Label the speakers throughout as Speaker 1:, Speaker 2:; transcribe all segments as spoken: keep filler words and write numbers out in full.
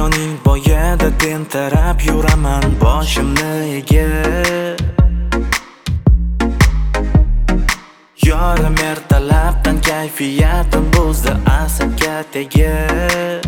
Speaker 1: Armoning boyada tentirab yuraman boshimni egib. Yorim ertalabdan kayfiyatim buzdi asabga tegib.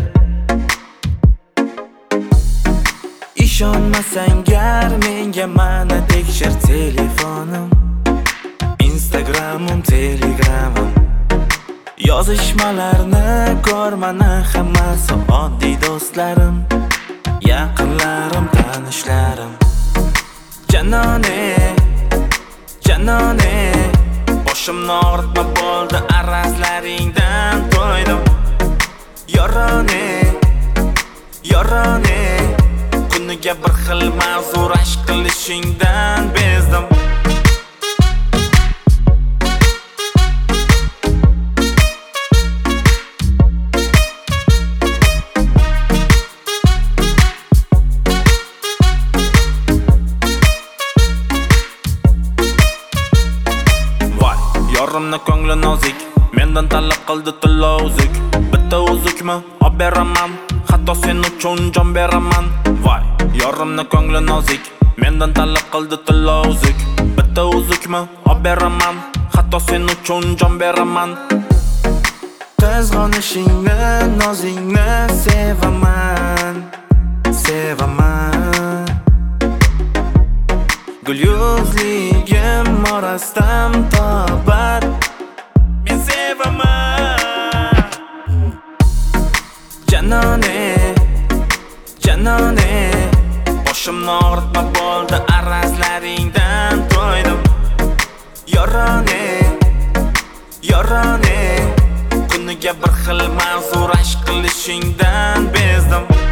Speaker 1: Ishonmasang gar menga mana tekshir telefonim, Instagramim, Telegramim. Yozishmalarni ko'r, mana hammasi oddiy do'stlarim, yaqinlarim, tanishlarim. Janone, janone, boshimni og'ritma bo'ldi arazlaringdan to'ydim. Yorone, yorone, kuniga bir xil mavzu rashk qilishingdan bezdim. Yorimni ko'ngli nozik, mendan talab qildi tilla uzuk. Bitta uzukmi olib beraman, hatto sen uchun jon beraman. Voy, yorimni ko'ngli nozik, mendan talab qildi tilla uzuk. Bitta uzukmi olib beraman, hatto sen uchun jon beraman. Qizg'onishingni, nozingni sevaman, sevaman. Gul yuzligim orastam tobat, men sevaman. Janone, janone, boshimni og'ritma bo'ldi arazlaringdan to'ydim. Yorone, yorone, kuniga bir xil mavzu rashk qilishingdan bezdim.